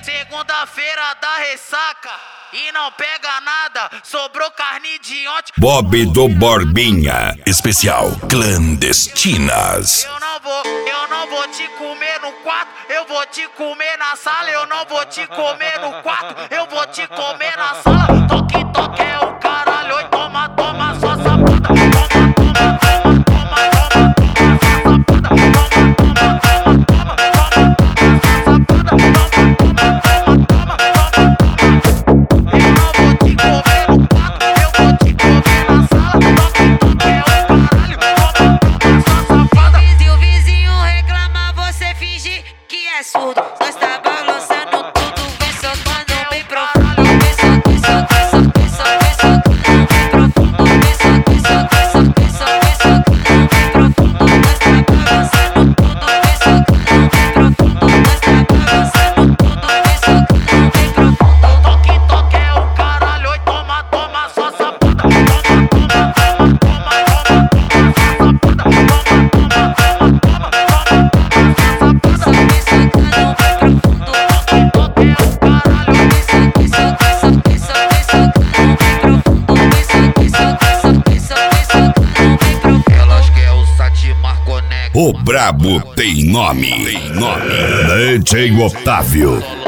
Segunda-feira da ressaca e não pega nada, sobrou carne de ontem. Bob do Borbinha, especial Clandestinas. Eu não vou te comer no quarto, eu vou te comer na sala. Eu não vou te comer no quarto, eu vou te comer na sala. Toque, toque é o caralho, oi, toma, toma, só safada. Surdo, nós tá balançando tudo, vem socando bem profundo, vem socando, vem socando bem profundo, vem socando bem profundo, nós tá balançando tudo, vem socando bem profundo, nós tá balançando tudo, vem socando bem profundo. Toque, toque é o caralho, oi, toma, toma, só safada. O brabo tem nome. DJ Otávio.